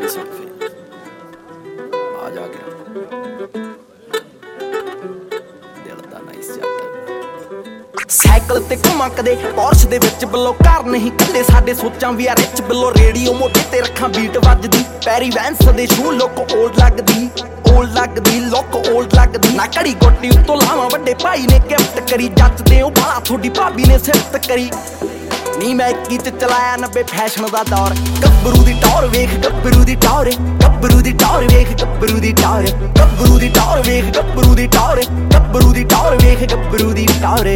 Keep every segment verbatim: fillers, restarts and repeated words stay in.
गाने सुन के आ जा गया दिल दा नाइस जट साइकिल ते घुमां कदे पोर्श दे विच बल्लो घर नहीं कल्ले साडे सोचां वी आ रिच बल्लो रेडियो मोटे ते रखां बीट वजदी पैरी वैंस दे शू लोक ओल्ड लगदी ओल्ड लगदी लोक ओल्ड लगदी ना घड़ी गोटी उत्तों लावां वड्डे भाई ने गिफ्ट करी जचदे ओ बाला थोड़ी भाभी ने सिफत करी नी मैं इक्की च चलाया नब्बे फैशन दा दौर गब्बरू दी टौर वेख गब्बरू दी टौर गब्बरू दी टौर वेख गब्बरू दी टौर गब्बरू दी टौर वेख गब्बरू दी टौर गब्बरू दी टौर वेख गब्बरू दी टौर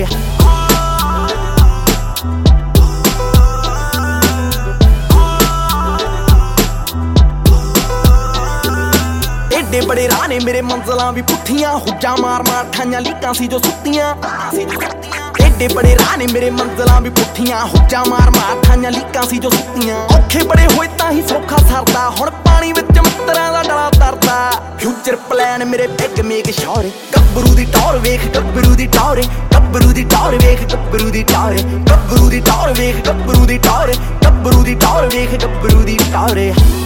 एडे बड़े राह ने मेरे मंजिलां भी पुट्ठियां हुज्जां मार मार ठाइयां लीकां सी जो सुत्तियां एडे बड़े राह ने मेरे मंजिलां भी पुट्ठियां हुज्जां मार मार ठाइयां लीकां सी जो सुत्तियां औखे बड़े होए तां ही सौखा सरदा हुण पानी विच मित्तरां दा डला तरदा फ्यूचर प्लान मेरे बिग मेक श्योर गब्बरू दी टौर वेख गब्बरू दी टौर गब्बरू दी टौर वेख गब्बरू दी टौर गब्बरू दी टौर वेख गब्बरू दी टौर गब्बरू दी टौर वेख गब्बरू दी टौर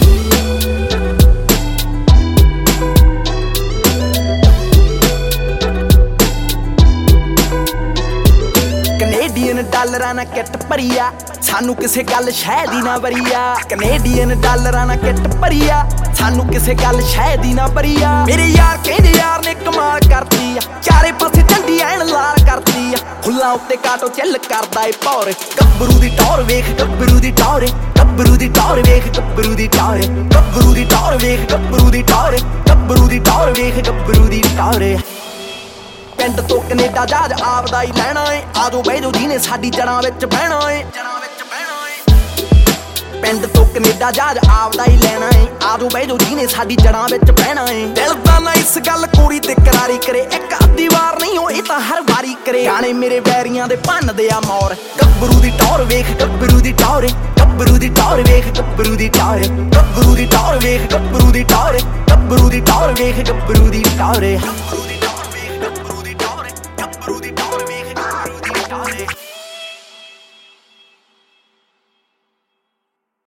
कनेडियन डालरां ना किट भरिया सानू किसे गल शह दी ना वरिया कनेडियन डालरां ना किट भरिया सानू किसे गल शह दी ना वरिया मेरे यार कहंदे यार ने कमाल करती आ चारे पासे झंडी ऐन लाल करती आ फुल्लां उत्ते काटो चिल करदा ए भौर गब्बरू दी टौर वेख गब्बरू दी टौर गब्बरू दी टौर वेख गब्बरू दी टौर गब्बरू दी टौर वेख गब्बरू दी टौर गब्बरू दी टौर वेख गब्बरू दी टौर पिंड तो कनेडा जहाज आपदा ही लैना है आजो बैजो जिने साडी जड़ां विच बहना है पिंड तो कनेडा जहाज आपदा ही लैना है आजो बैजो जिने साडी जड़ां विच बहना है दिल दा ना इस गल कोरी ते करारी करे एक अद्धी वार नहीं हो तां हर वारी करे गाने मेरे वैरियां दे भन्नदे आ मौर गब्बरू दी टौर वेख गब्बरू दी टौर गब्बरू दी टौर वेख गब्बरू दी टौर गब्बरू दी टौर वेख गब्बरू दी टौर गब्बरू दी टौर वेख गब्बरू दी टौर